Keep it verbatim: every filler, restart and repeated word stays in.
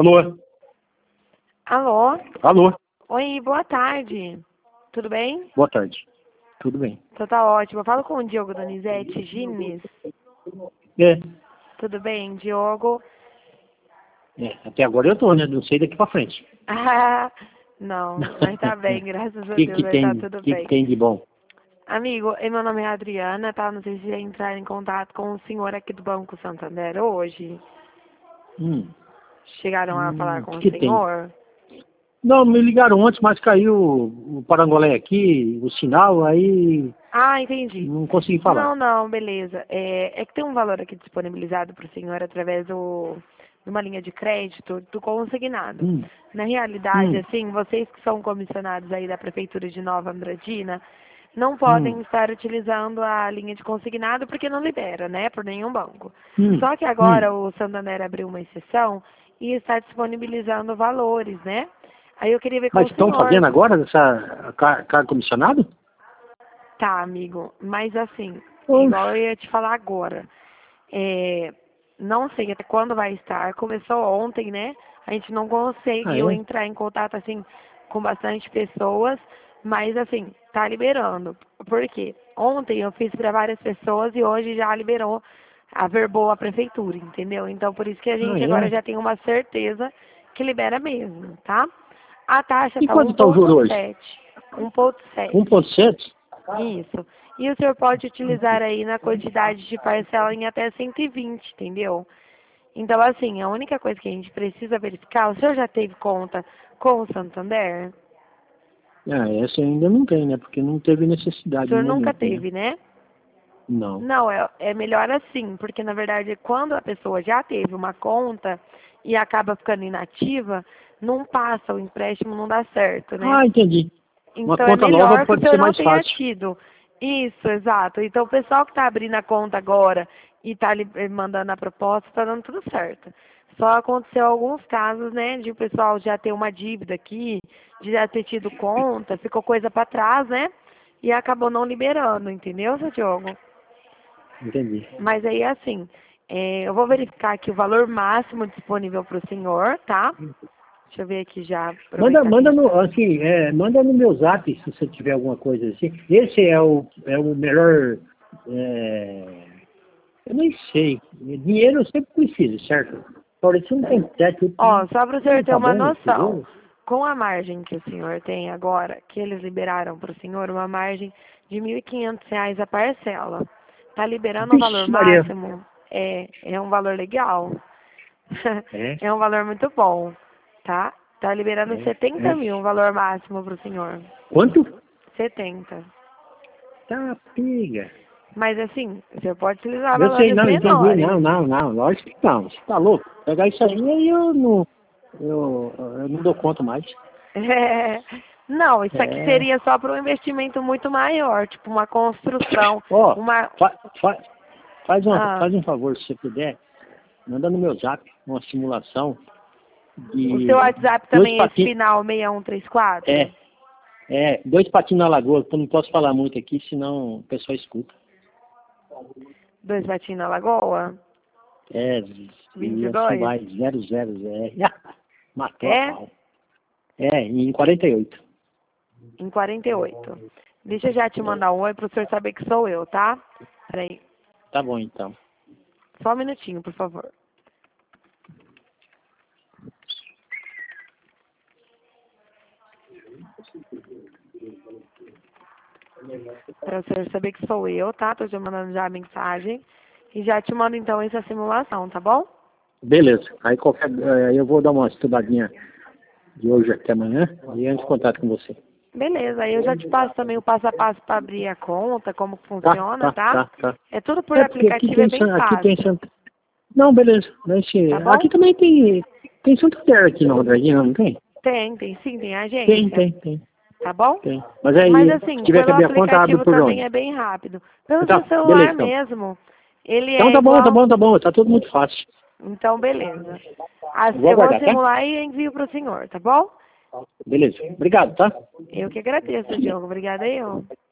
Alô? Alô? Alô? Oi, boa tarde. Tudo bem? Boa tarde. Tudo bem. Então tá ótimo. Eu falo com o Diogo Donizete Gines. É, Tudo bem, Diogo? é, até agora eu tô, né? Não sei daqui pra frente. Ah, não, mas tá bem, graças a que Deus, que vai tá tem, tudo que que bem. tem de bom? Amigo, e meu nome é Adriana, tá? Não sei se ia entrar em contato com o senhor aqui do Banco Santander hoje. Hum, Chegaram a falar hum, com que o que tem? senhor? Não, me ligaram antes, mas caiu o parangolé aqui, o sinal, aí Ah, entendi. não consegui Não, falar. não, beleza. É, é que tem um valor aqui disponibilizado para o senhor através do, de uma linha de crédito do consignado. Hum, Na realidade, hum, assim, vocês que são comissionados aí da Prefeitura de Nova Andradina, não hum, podem estar utilizando a linha de consignado porque não libera, né, por nenhum banco. hum, Só que hum. agora o Santander abriu uma exceção e está disponibilizando valores, né? Aí eu queria ver com Mas o estão senhor. fazendo agora essa car- cargo comissionado? Tá, amigo, mas assim, igual eu Oxe. ia te falar agora, é, não sei até quando vai estar, começou ontem, né? A gente não Ah, conseguiu é? entrar em contato, assim, com bastante pessoas, mas, assim, tá liberando. Por quê? Ontem eu fiz para várias pessoas e hoje já liberou, averbou a prefeitura, entendeu? Então, por isso que a Ah, gente agora é? já tem uma certeza que libera mesmo, tá? A taxa E tá quanto está o juro hoje? um ponto sete. um ponto um sete. ponto sete? Isso. E o senhor pode utilizar aí na quantidade de parcela em até cento e vinte, entendeu? Então, assim, a única coisa que a gente precisa verificar, o senhor já teve conta com o Santander? Ah, essa ainda não tem, né? Porque não teve O necessidade no senhor nunca momento, né? teve, né? Não. Não, é, é melhor assim, porque na verdade quando a pessoa já teve uma conta e acaba ficando inativa, não passa, o empréstimo não dá certo, né? Ah, entendi. Uma Então é conta nova melhor que o pode senhor ser não mais tenha fácil. tido. Isso, exato. Então o pessoal que está abrindo a conta agora e está mandando a proposta, está dando tudo certo. Só aconteceu alguns casos, né, de o pessoal já ter uma dívida aqui, de já ter tido conta, ficou coisa para trás, né? E acabou não liberando, entendeu, seu Diogo? Entendi. Mas aí assim, é, eu vou verificar aqui o valor máximo disponível para o senhor, tá? Deixa eu ver aqui já, Manda, aproveitar que a manda gente no, está. assim, é, manda no meu zap se você tiver alguma coisa assim. Esse é o, é o melhor, é, eu nem sei. Dinheiro eu sempre preciso, certo? Agora, se não tem teto, Ó, só para o senhor não ter tá uma bom, noção, entendeu? com a margem que o senhor tem agora, que eles liberaram para o senhor uma margem de mil e quinhentos reais a parcela. Tá liberando o valor Vixe, Maria. máximo? É, é um valor legal. É, É um valor muito bom, tá? Tá liberando é, setenta é. mil, o valor máximo para o senhor. Quanto? setenta. Tá, pega. Mas assim, o senhor pode utilizar Eu sei, valores não, entendi. menores. Não, não, não. Lógico que não. Você tá louco. Pegar isso aí, aí eu não, eu, eu não dou conta mais. É, não, isso aqui É. seria só para um investimento muito maior, tipo uma construção, Ó, uma. fa, fa, faz, uma, Ah, faz um favor, se você puder, manda no meu zap uma simulação o seu de WhatsApp dois também é esse patins. final seis um três quatro? É, é, dois patins na lagoa, que eu não posso falar muito aqui, senão o pessoal escuta. Dois Batim na Lagoa? É, vinte e e assim dois? vai, zero zero zero. Matou a É? pau. É, em quarenta e oito. Em quarenta e oito. Deixa eu já te mandar um oi para o senhor saber que sou eu, tá? Peraí, Tá bom, então. só um minutinho, por favor. Para o senhor saber que sou eu, tá? Tô te mandando já a mensagem. E já te mando então essa simulação, tá bom? Beleza. Aí qualquer, aí eu vou dar uma estudadinha de hoje até amanhã e entro em contato com você. Beleza, aí eu já te passo também o passo a passo para abrir a conta, como que Tá, funciona, tá, tá? tá, tá. É tudo por É porque aqui aplicativo, é tem bem San- aqui tem fácil, Santa. Não, beleza. Esse, tá bom? aqui também tem tem Santander aqui na Rodradinha, não tem? Tem, tem sim, tem Tem, agência, tem, tem, tá bom? tem. Mas Mas aí, se assim, tiver que pelo abrir a conta, abre aplicativo por também onde? é bem rápido. Pelo seu Tá, beleza celular então. mesmo, ele Então é tá bom, tá igual. bom, tá bom. Tá tudo muito fácil. Então, beleza. As- Eu vou Eu vou aguardar, tá? simular e envio para o senhor, tá bom? Beleza. Obrigado, tá? Eu que agradeço, Diogo. Obrigada eu.